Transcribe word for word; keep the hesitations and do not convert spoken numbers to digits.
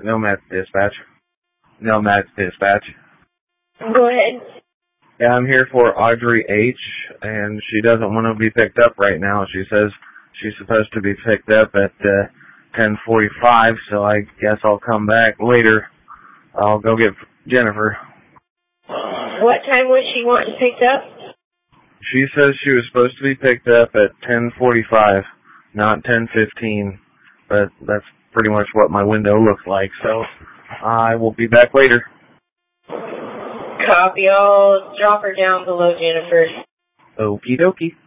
Nomad's Dispatch. Nomad's Dispatch. Go ahead. Yeah, I'm here for Audrey H, and she doesn't want to be picked up right now. She says she's supposed to be picked up at uh, ten forty-five, so I guess I'll come back later. I'll go get Jennifer. What time was she wanting picked up? She says she was supposed to be picked up at ten forty-five, not ten fifteen, but that's pretty much what my window looks like, so I will be back later. Copy. I'll drop her down below Jennifer. Okie dokie.